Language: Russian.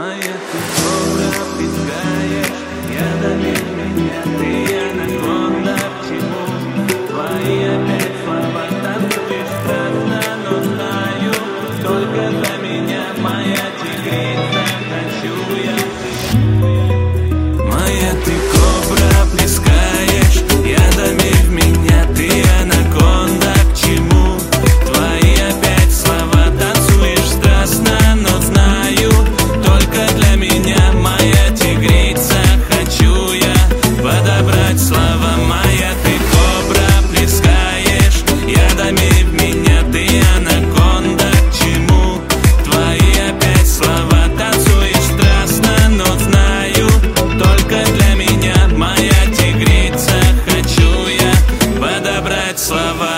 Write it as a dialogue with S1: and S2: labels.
S1: Моя ты кобра, пискаешь, ядами в меня, ты анаконда, к чему? Твои опять слова танцуешь страстно, но знаю, только для меня моя тигрица, хочу я. Моя ты кобра, плескаешь, ядами в меня, ты анаконда, к чему? Твои опять слова танцуешь страстно, но знаю, только для меня моя тигрица, хочу я подобрать слова. Моя ты кобра, плескаешь, ядами в меня, ты анаконда, к чему? Твои опять слова танцуешь страстно, но знаю, только для меня моя тигрица, хочу я подобрать слова.